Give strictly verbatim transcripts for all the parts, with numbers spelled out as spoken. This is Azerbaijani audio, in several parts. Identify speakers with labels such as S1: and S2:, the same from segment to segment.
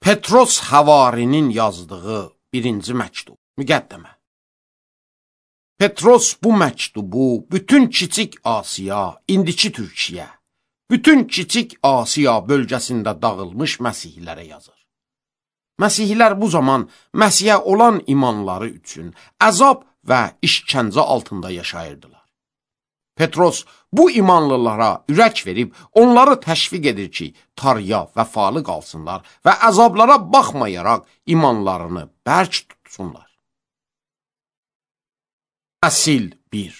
S1: Petros Havarinin yazdığı birinci məktub, müqəddimə. Petros bu məktubu bütün Kiçik Asiya, indiki Türkiyə, bütün Kiçik Asiya bölgəsində dağılmış məsihlərə yazır. Məsihlər bu zaman Məsihə olan imanları üçün əzab və işgəncə altında yaşayırdılar. Petros bu imanlılara ürək verib, onları təşviq edir ki, tarıya, vəfalı qalsınlar və əzablara baxmayaraq imanlarını bərk tutsunlar. Fəsil bir.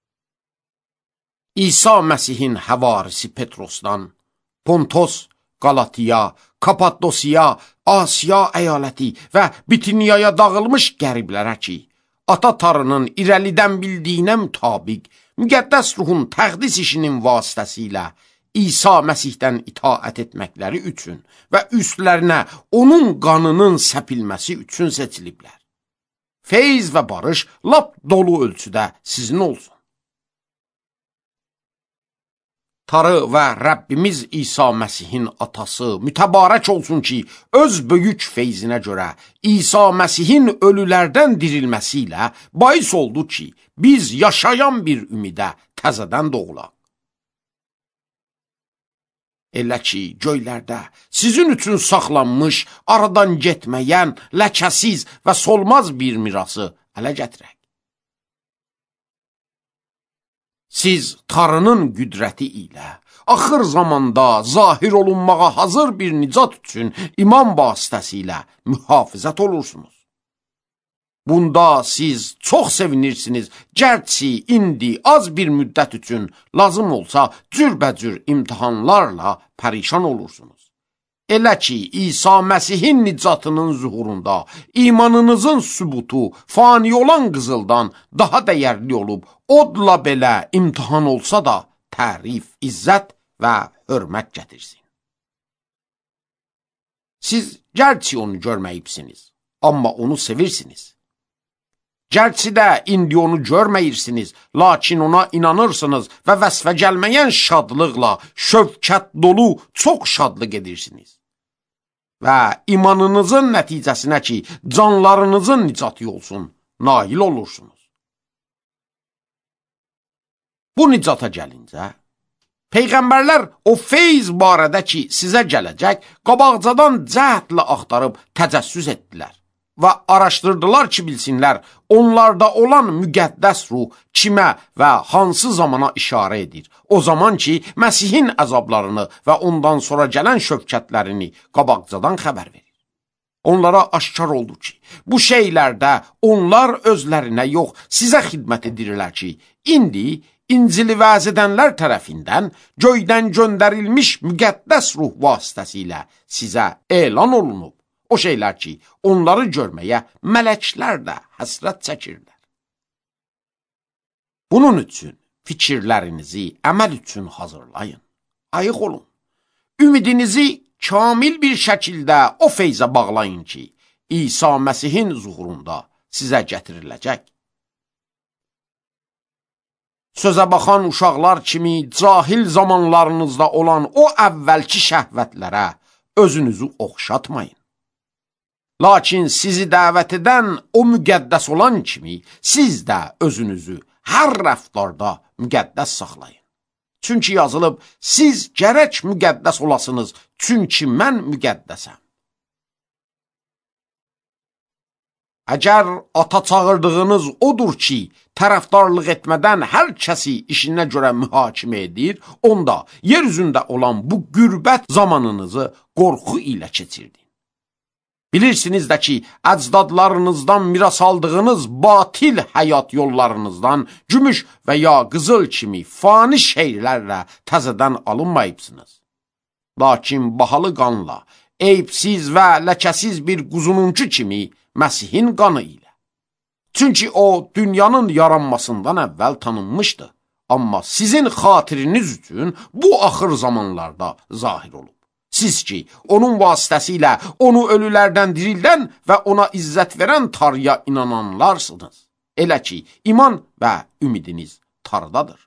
S1: İsa Məsihin həvarisi Petrosdan, Pontos, Qalatiya, Kapadosiya, Asiya əyaləti və Bitiniyaya dağılmış qəriblərə ki, ata tarının irəlidən bildiyinə mütabiq, müqəddəs ruhun təqdis işinin vasitəsilə İsa Məsihdən itaət etməkləri üçün və üstlərinə onun qanının səpilməsi üçün seçiliblər. Feyz və barış lap dolu ölçüdə sizin olsun. Tarı və Rəbbimiz İsa Məsihin atası mütəbarək olsun ki, öz böyük feyzinə görə İsa Məsihin ölülərdən dirilməsi ilə bais oldu ki, biz yaşayan bir ümidə təzədən doğulaq. Elə ki, göylərdə sizin üçün saxlanmış, aradan getməyən, ləkəsiz və solmaz bir mirası ələ gətirək. Siz tarının qüdrəti ilə axır zamanda zahir olunmağa hazır bir nicat üçün iman vasitəsilə mühafizət olursunuz. Bunda siz çox sevinirsiniz, gərçi indi az bir müddət üçün lazım olsa cürbəcür imtihanlarla pərişan olursunuz. Elə ki, İsa Məsihin nicatının zuhurunda imanınızın sübutu fani olan qızıldan daha dəyərli olub, odla belə imtihan olsa da tərif, izzət və hörmət gətirsin. Siz gərçi onu görməyibsiniz, amma onu sevirsiniz. Gərçi də indi onu görməyirsiniz, lakin ona inanırsınız və vəsfə gəlməyən şadlıqla, şövkət dolu çox şadlıq edirsiniz. Və imanınızın nəticəsinə ki, canlarınızın nicatı olsun, nail olursunuz. Bu nicata gəlincə, Peyğəmbərlər o feyz barədə ki, sizə gələcək, qabaqcadan cəhdlə axtarıb təcəssüs etdilər və araşdırdılar ki, bilsinlər, onlarda olan müqəddəs ruh kimə və hansı zamana işarə edir. O zaman ki, Məsihin əzablarını və ondan sonra gələn şövkətlərini qabaqcadan xəbər verir. Onlara aşkar oldu ki, bu şeylərdə onlar özlərinə yox, sizə xidmət edirlər ki, indi İncili vəz edənlər tərəfindən göydən göndərilmiş müqəddəs ruh vasitəsilə sizə elan olunub. O şeylər ki, onları görməyə mələklər də həsrət çəkirlər. Bunun üçün fikirlərinizi əməl üçün hazırlayın, ayıq olun. Ümidinizi kamil bir şəkildə o feyzə bağlayın ki, İsa Məsihin zuhurunda sizə gətiriləcək. Sözə baxan uşaqlar kimi cahil zamanlarınızda olan o əvvəlki şəhvətlərə özünüzü oxşatmayın. Lakin sizi dəvət edən o müqəddəs olan kimi, siz də özünüzü hər rəftarda müqəddəs saxlayın. Çünki yazılıb, siz gərək müqəddəs olasınız, çünki mən müqəddəsəm. Əgər ata çağırdığınız odur ki, tərəfdarlıq etmədən hər kəsi işinə görə mühakimə edir, onda yer üzündə olan bu qürbət zamanınızı qorxu ilə keçirdin. Bilirsiniz də ki, əcdadlarınızdan miras aldığınız batil həyat yollarınızdan gümüş və ya qızıl kimi fani şeylərlə təzədən alınmayıbsınız. Lakin bahalı qanla, eyibsiz və ləkəsiz bir quzununcu kimi Məsihin qanı ilə. Çünki o, dünyanın yaranmasından əvvəl tanınmışdı. Amma sizin xatiriniz üçün bu axır zamanlarda zahir olub. Siz ki, onun vasitəsilə onu ölülərdən dirildən və ona izzət verən tarıya inananlarsınız. Elə ki, iman və ümidiniz tarıdadır.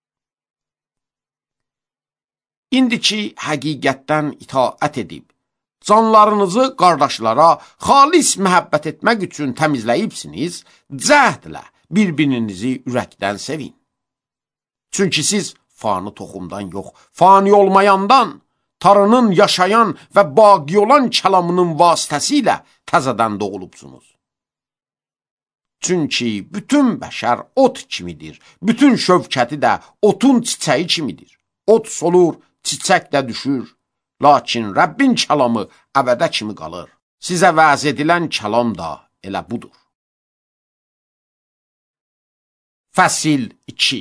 S1: İndiki həqiqətdən itaət edib, canlarınızı qardaşlara xalis məhəbbət etmək üçün təmizləyibsiniz, cəhdlə bir-birinizi ürəkdən sevin. Çünki siz fani toxumdan yox, fani olmayandan, Tanrının yaşayan və baqi olan kəlamının vasitəsilə təzədən doğulubsunuz. Çünki bütün bəşər ot kimidir, bütün şövkəti də otun çiçəyi kimidir. Ot solur, çiçək də düşür, lakin Rəbbin kəlamı əbədə kimi qalır. Sizə vəz edilən kəlam da elə budur. Fəsil iki.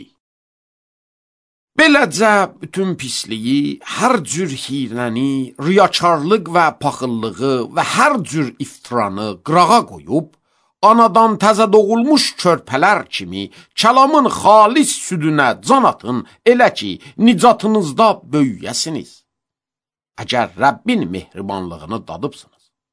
S1: Beləcə bütün pisliyi, hər cür hirəni, riyakarlıq və paxıllığı və hər cür iftiranı qırağa qoyub, anadan təzə doğulmuş körpələr kimi kəlamın xalis südünə can atın, elə ki, nicatınızda böyüyəsiniz. Əgər Rəbbin mehribanlığını dadıbsınız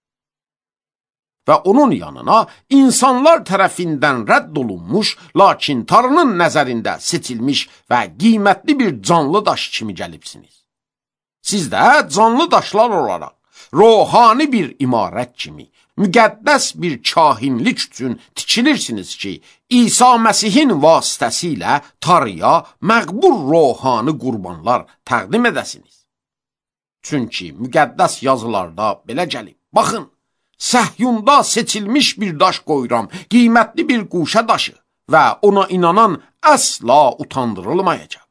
S1: və onun yanına insanlar tərəfindən rədd olunmuş, lakin Tanrının nəzərində seçilmiş və qiymətli bir canlı daş kimi gəlibsiniz. Siz də canlı daşlar olaraq, ruhani bir imarət kimi, müqəddəs bir kahinlik üçün tikilirsiniz ki, İsa Məsihin vasitəsilə Tanrıya məqbul ruhani qurbanlar təqdim edəsiniz. Çünki müqəddəs yazılarda belə gəlib. Baxın, Səhyunda seçilmiş bir daş qoyuram, qiymətli bir quşa daşı və ona inanan əsla utandırılmayacaq.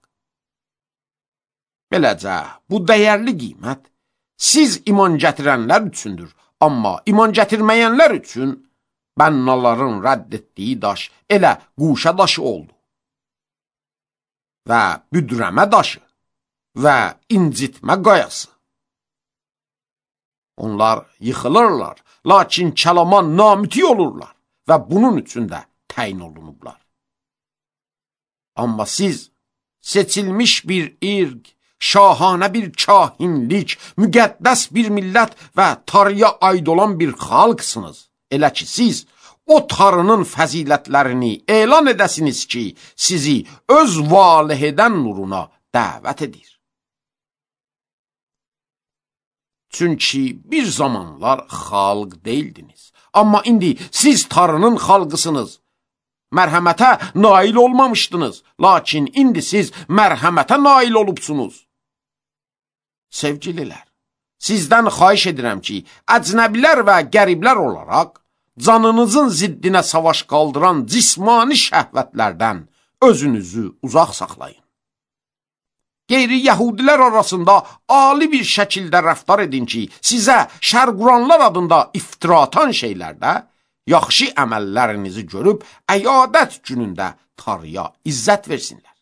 S1: Beləcə, bu dəyərli qiymət siz iman gətirənlər üçündür, amma iman gətirməyənlər üçün bənnaların rədd etdiyi daş elə quşa daşı oldu və büdrəmə daşı və incitmə qayası. Onlar yıxılırlar, lakin kəlama namüti olurlar və bunun üçün də təyin olunublar. Amma siz seçilmiş bir irq, şahanə bir kahinlik, müqəddəs bir millət və Tanrıya aid olan bir xalqsınız. Elə ki, siz o Tanrının fəzilətlərini elan edəsiniz ki, sizi öz valih edən nuruna dəvət edir. Çünki bir zamanlar xalq deyildiniz. Amma indi siz Tanrının xalqısınız. Mərhəmətə nail olmamışdınız. Lakin indi siz mərhəmətə nail olubsunuz. Sevgililər, sizdən xahiş edirəm ki, əcnəbilər və qəriblər olaraq, canınızın ziddinə savaş qaldıran cismani şəhvətlərdən özünüzü uzaq saxlayın. Qeyri-yəhudilər arasında ali bir şəkildə rəftar edin ki, sizə şərquranlar adında iftira atan şeylərdə yaxşı əməllərinizi görüb, əyadət günündə Tanrıya izzət versinlər.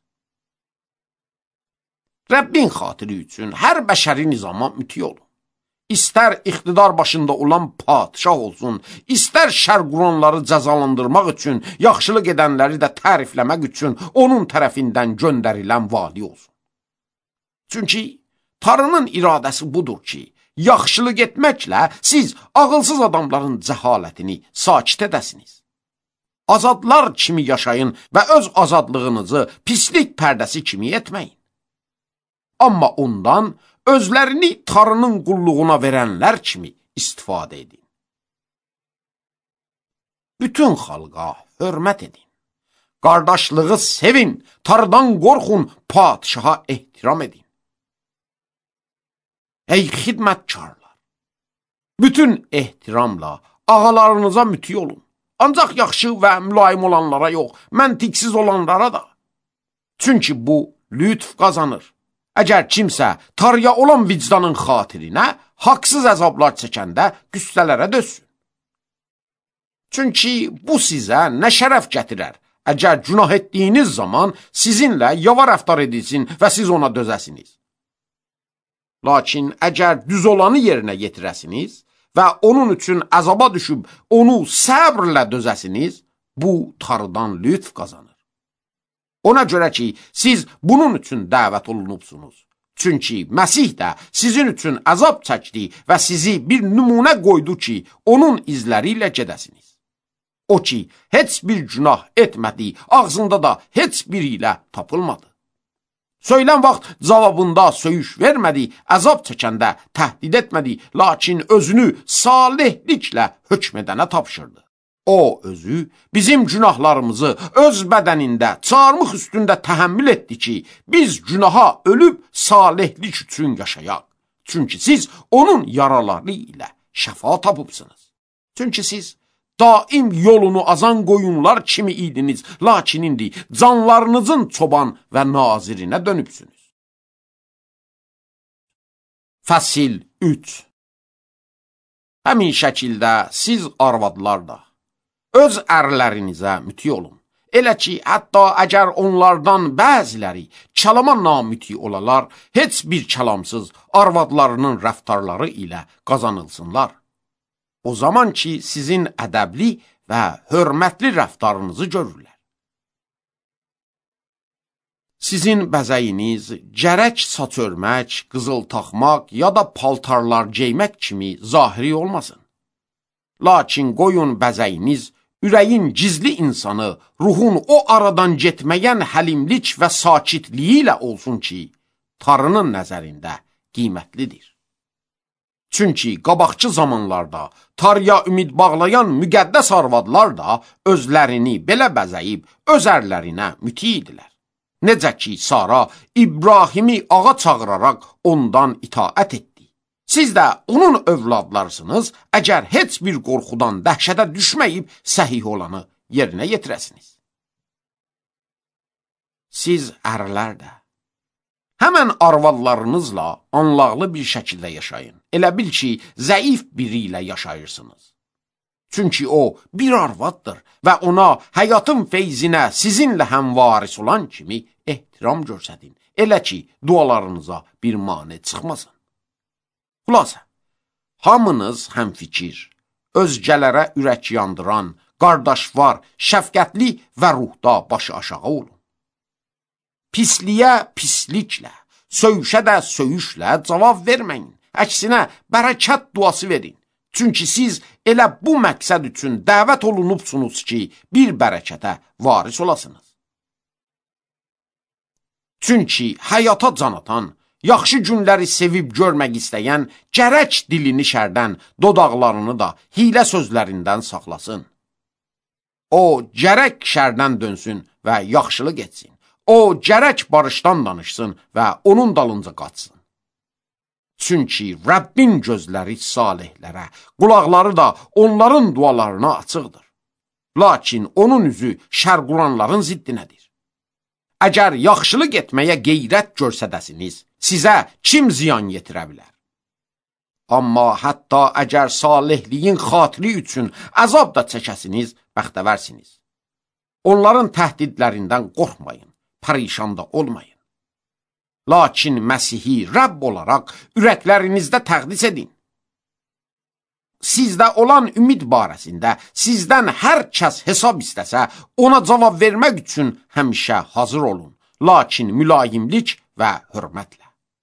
S1: Rəbbin xatiri üçün hər bəşəri nizama müti olun. İstər iqtidar başında olan padişah olsun, istər şərquranları cəzalandırmaq üçün, yaxşılıq edənləri də tərifləmək üçün onun tərəfindən göndərilən vali olsun. Çünki Tanrının iradəsi budur ki, yaxşılıq etməklə siz ağılsız adamların cəhalətini sakit edəsiniz. Azadlar kimi yaşayın və öz azadlığınızı pislik pərdəsi kimi etməyin. Amma ondan özlərini Tanrının qulluğuna verənlər kimi istifadə edin. Bütün xalqa hörmət edin. Qardaşlığı sevin, Tanrıdan qorxun, padişaha ehtiram edin. Ey xidmətkarlar, bütün ehtiramla ağalarınıza müti olun. Ancaq yaxşı və mülayim olanlara yox, məntiqsiz olanlara da. Çünki bu lütf qazanır. Əgər kimsə Tanrıya olan vicdanın xatirinə haqsız əzablar çəkəndə qüssələrə dözsün. Çünki bu sizə nə şərəf gətirər, əgər günah etdiyiniz zaman sizinlə yava rəftar edilsin və siz ona dözəsiniz. Lakin əgər düz olanı yerinə yetirəsiniz və onun üçün əzaba düşüb onu səbrlə dözəsiniz, bu Tanrıdan lütf qazanır. Ona görə ki, siz bunun üçün dəvət olunubsunuz. Çünki Məsih də sizin üçün əzab çəkdi və sizi bir nümunə qoydu ki, onun izləri ilə gedəsiniz. O ki, heç bir günah etmədi, ağzında da heç biri ilə tapılmadı. Söylən vaxt cavabında söyüş vermədi, əzab çəkəndə təhdid etmədi, lakin özünü salihliklə hökm edənə tapşırdı. O özü bizim günahlarımızı öz bədənində çarmıx üstündə təhəmmül etdi ki, biz günaha ölüb salihlik üçün yaşayaq. Çünki siz onun yaraları ilə şəfa tapıbsınız. Çünki siz daim yolunu azan qoyunlar kimi idiniz, lakin indi canlarınızın çoban və nazirinə dönübsünüz. Fəsil üç. Həmin şəkildə siz arvadlar da öz ərlərinizə müti olun. Elə ki, hətta əgər onlardan bəziləri kəlama namüti olalar, heç bir kəlamsız arvadlarının rəftarları ilə qazanılsınlar. O zaman ki, sizin ədəbli və hörmətli rəftarınızı görürlər. Sizin bəzəyiniz gərək saç örmək, qızıl taxmaq ya da paltarlar geymək kimi zahiri olmasın. Lakin qoyun bəzəyiniz ürəyin gizli insanı, ruhun o aradan getməyən həlimlik və sakitliyi ilə olsun ki, Tanrının nəzərində qiymətlidir. Çünki qabaqçı zamanlarda Tanrıya ümid bağlayan müqəddəs arvadlar da özlərini belə bəzəyib öz ərlərinə müti idilər. Necə ki, Sara İbrahimi ağa çağıraraq ondan itaət etdi. Siz də onun övladlarsınız, əgər heç bir qorxudan dəhşətə düşməyib səhih olanı yerinə yetirəsiniz. Siz ərlər də həmən arvadlarınızla anlaqlı bir şəkildə yaşayın. Elə bil ki, zəif biri ilə yaşayırsınız. Çünki o bir arvaddır və ona həyatın feyzinə sizinlə həmvaris olan kimi ehtiram göstərin. Elə ki, dualarınıza bir mane çıxmasın. Xülasə, hamınız həmfikir, özgələrə ürək yandıran, qardaşvar, şəfqətli və ruhda başı aşağı olun. Pisliyə pisliklə, söyüşə də söyüşlə cavab verməyin. Əksinə, bərəkət duası verin. Çünki siz elə bu məqsəd üçün dəvət olunubsunuz ki, bir bərəkətə varis olasınız. Çünki həyata can atan, yaxşı günləri sevib görmək istəyən, gərək dilini şərdən, dodaqlarını da hilə sözlərindən saxlasın. O, gərək şərdən dönsün və yaxşılıq etsin. O, gərək barışdan danışsın və onun dalınca qaçsın. Çünki Rəbbin gözləri salihlərə, qulaqları da onların dualarına açıqdır. Lakin onun üzü şərqulanların ziddinədir. Əgər yaxşılıq etməyə qeyrət görsədəsiniz, sizə kim ziyan yetirə bilər? Amma hətta əgər salihliyin xatiri üçün əzab da çəkəsiniz, bəxtəvərsiniz. Onların təhdidlərindən qorxmayın, pərişan da olmayın. Lakin Məsihi Rəbb olaraq ürəklərinizdə təqdis edin. Sizdə olan ümid barəsində sizdən hər kəs hesab istəsə, ona cavab vermək üçün həmişə hazır olun, lakin mülayimlik və hörmətlə.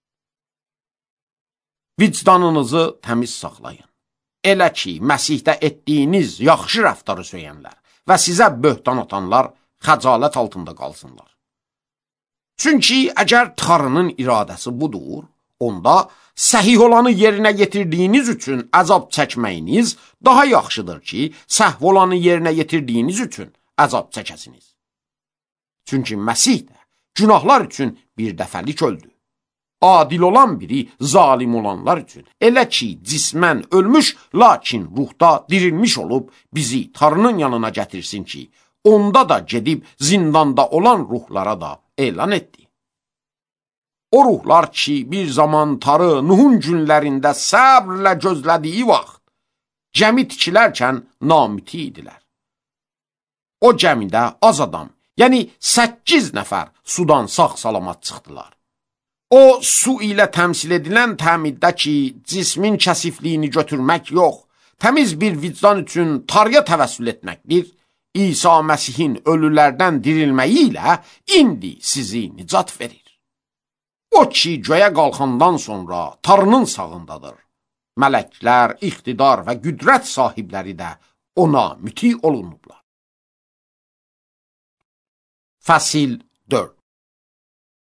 S1: Vicdanınızı təmiz saxlayın. Elə ki, Məsihdə etdiyiniz yaxşı rəftarı söyənlər və sizə böhtan atanlar xəcalət altında qalsınlar. Çünki əgər Tanrının iradəsi budur, onda səhih olanı yerinə yetirdiyiniz üçün əzab çəkməyiniz daha yaxşıdır ki, səhv olanı yerinə yetirdiyiniz üçün əzab çəkəsiniz. Çünki Məsih də günahlar üçün bir dəfəlik öldü. Adil olan biri zalim olanlar üçün. Elə ki, cismən ölmüş, lakin ruhda dirilmiş olub bizi Tanrının yanına gətirsin ki, onda da gedib zindanda olan ruhlara da elan etdi. O ruhlar ki, bir zaman Tanrı Nuhun günlərində səbrlə gözlədiyi vaxt, gəmi tikilərkən namüti idilər. O gəmidə az adam, yəni səkkiz nəfər sudan sağ-salamat çıxdılar. O, su ilə təmsil edilən təmiddə ki, cismin kəsifliyini götürmək yox, təmiz bir vicdan üçün Tanrıya təvəssül etməkdir, İsa Məsihin ölülərdən dirilməyi ilə indi sizi nicat verir. O ki, göyə qalxandan sonra Tanrının sağındadır. Mələklər, iqtidar və qüdrət sahibləri də ona müti olunublar. Fəsil dörd.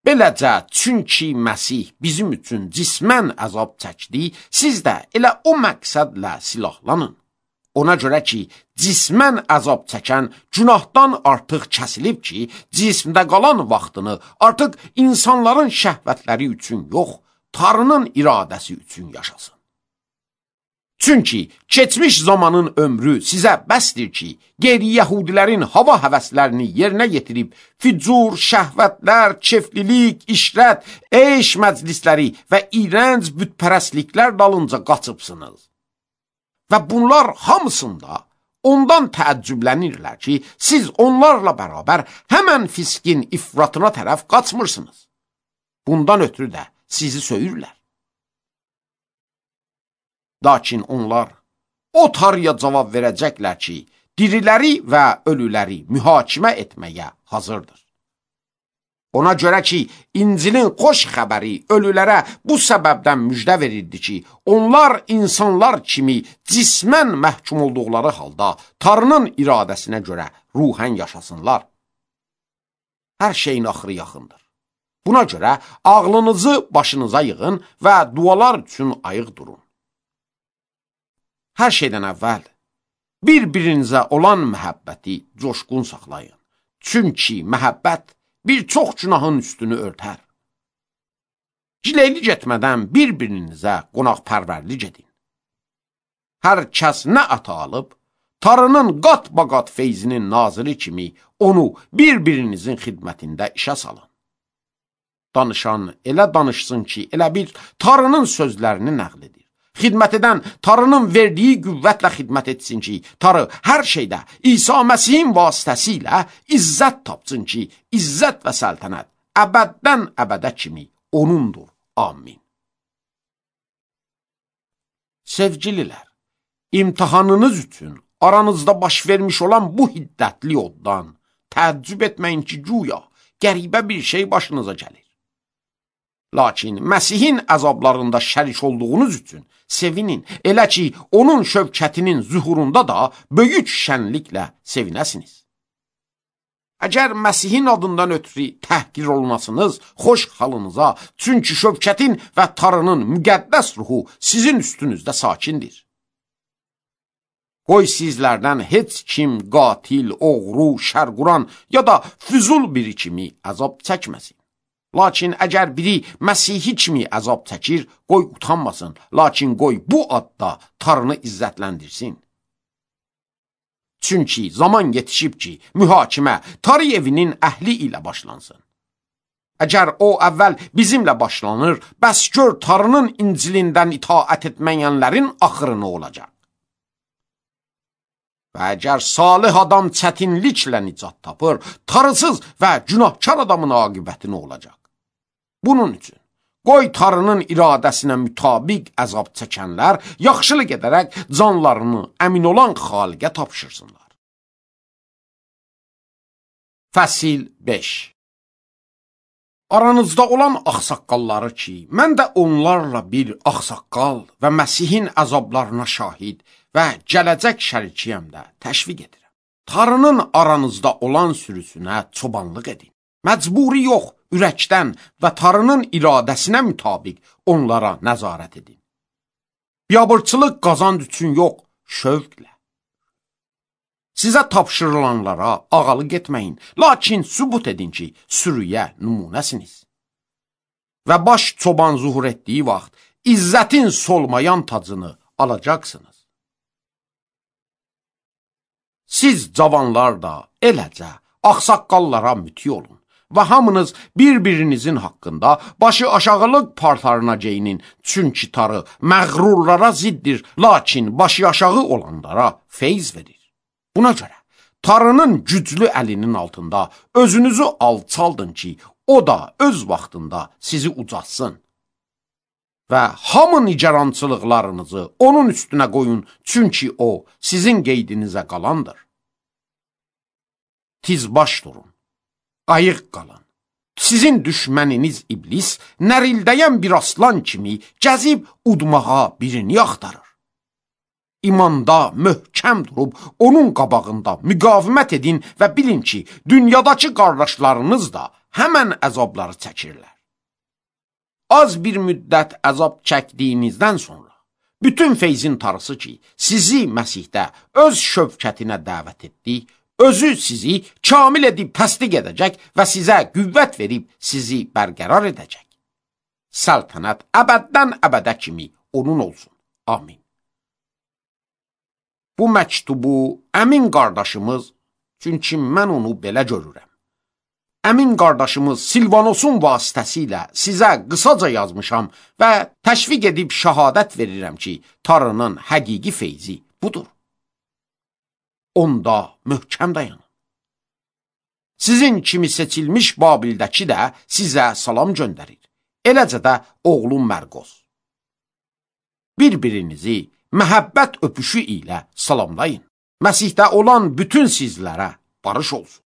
S1: Beləcə, çünki Məsih bizim üçün cismən əzab çəkdi, siz də elə o məqsədlə silahlanın. Ona görə ki, cismən əzab çəkən günahdan artıq kəsilib ki, cismdə qalan vaxtını artıq insanların şəhvətləri üçün yox, Tanrının iradəsi üçün yaşasın. Çünki keçmiş zamanın ömrü sizə bəsdir ki, qeyri-yəhudilərin hava həvəslərini yerinə yetirib, fücur, şəhvətlər, keflilik, işrət, eş məclisləri və iyrənc bütpərəstliklər dalınca qaçıbsınız. Və bunlar hamısında ondan təəccüblənirlər ki, siz onlarla bərabər həmən fiskin ifratına tərəf qaçmırsınız. Bundan ötürü də sizi söyürlər. Lakin onlar o Tanrıya cavab verəcəklər ki, diriləri və ölüləri mühakimə etməyə hazırdır. Ona görə ki, İncilin xoş xəbəri ölülərə bu səbəbdən müjdə verirdi ki, onlar insanlar kimi cismən məhkum olduqları halda Tanrının iradəsinə görə ruhən yaşasınlar. Hər şeyin axırı yaxındır. Buna görə ağlınızı başınıza yığın və dualar üçün ayıq durun. Hər şeydən əvvəl bir-birinizə olan məhəbbəti coşqun saxlayın. Çünki məhəbbət bir çox günahın üstünü örtər. Gileylik etmədən bir-birinizə qonaqpərvərlik edin. Hər kəs nə ata alıb, Tanrının qat-baqat feyzinin naziri kimi onu bir-birinizin xidmətində işə salın. Danışan elə danışsın ki, elə bir Tanrının sözlərini nəql edir. Xidmət edən Tanrının verdiyi qüvvətlə xidmət etsin ki, Tanrı hər şeydə İsa Məsihin vasitəsilə izzət tapsın ki, izzət və səltənət əbəddən əbədə kimi onundur. Amin. Sevgililər, imtihanınız üçün aranızda baş vermiş olan bu hiddətli oddan təəccüb etməyin ki, güya qəribə bir şey başınıza gəlir. Lakin Məsihin əzablarında şərik olduğunuz üçün sevinin, elə ki, onun şövkətinin zühurunda da böyük şənliklə sevinəsiniz. Əgər Məsihin adından ötürü təhqir olunasınız, xoş halınıza, çünki şövkətin və Tanrının müqəddəs ruhu sizin üstünüzdə sakindir. Qoy sizlərdən heç kim qatil, oğru, şərquran ya da füzul biri kimi əzab çəkməsin. Lakin əgər biri Məsihi kimi əzab çəkir, qoy utanmasın, lakin qoy bu adda Tanrını izzətləndirsin. Çünki zaman yetişib ki, mühakimə Tanrı evinin əhli ilə başlansın. Əgər o əvvəl bizimlə başlanır, bəs gör Tanrının İncilindən itaət etməyənlərin axırı nə olacaq? Və əgər salih adam çətinliklə nicat tapır, tarısız və günahkar adamın aqibəti nə olacaq? Bunun üçün, qoy Tanrının iradəsinə mütabiq əzab çəkənlər yaxşılıq edərək canlarını əmin olan xaliqə tapşırsınlar. Fəsil beş. Aranızda olan axsaqqalları ki, mən də onlarla bir axsaqqal və Məsihin əzablarına şahid və gələcək şərikiyəm də təşviq edirəm. Tanrının aranızda olan sürüsünə çobanlıq edin. Məcburi yox, ürəkdən və Tanrının iradəsinə mütabiq onlara nəzarət edin. Biabırçılıq qazanc üçün yox, şövqlə. Sizə tapşırılanlara ağalıq etməyin, lakin sübut edin ki, sürüyə nümunəsiniz. Və baş çoban zuhur etdiyi vaxt, izzətin solmayan tacını alacaqsınız. Siz cavanlar da eləcə axsaqqallara müti olun və hamınız bir-birinizin haqqında başı aşağılıq partarına geyinin, çünki Tanrı məğrurlara ziddir, lakin başı aşağı olanlara feyz verir. Buna görə Tanrının güclü əlinin altında özünüzü alçaldın ki, o da öz vaxtında sizi ucatsın. Və hamı nigarançılıqlarınızı onun üstünə qoyun, çünki o sizin qeydinizə qalandır. Tiz baş durun, ayıq qalın. Sizin düşməniniz iblis nərildəyən bir aslan kimi gəzib udmağa birini axtarır. imanda möhkəm durub, onun qabağında müqavimət edin və bilin ki, dünyadakı qardaşlarınız da həmən əzabları çəkirlər. Az bir müddət əzab çəkdiyinizdən sonra, bütün feyzin tarısı ki, sizi Məsihdə öz şövkətinə dəvət etdi, özü sizi kamil edib təsdiq edəcək və sizə qüvvət verib sizi bərqərar edəcək. Səltənət əbəddən əbədə kimi onun olsun. Amin. Bu məktubu əmin qardaşımız, çünki mən onu belə görürəm, əmin qardaşımız Silvanosun vasitəsilə sizə qısaca yazmışam və təşviq edib şəhadət verirəm ki, Tanrının həqiqi feyzi budur. Onda möhkəm dayanın. Sizin kimi seçilmiş Babildəki də sizə salam göndərir. Eləcə də oğlum Mərqos. Bir-birinizi məhəbbət öpüşü ilə salamlayın. Məsihdə olan bütün sizlərə barış olsun.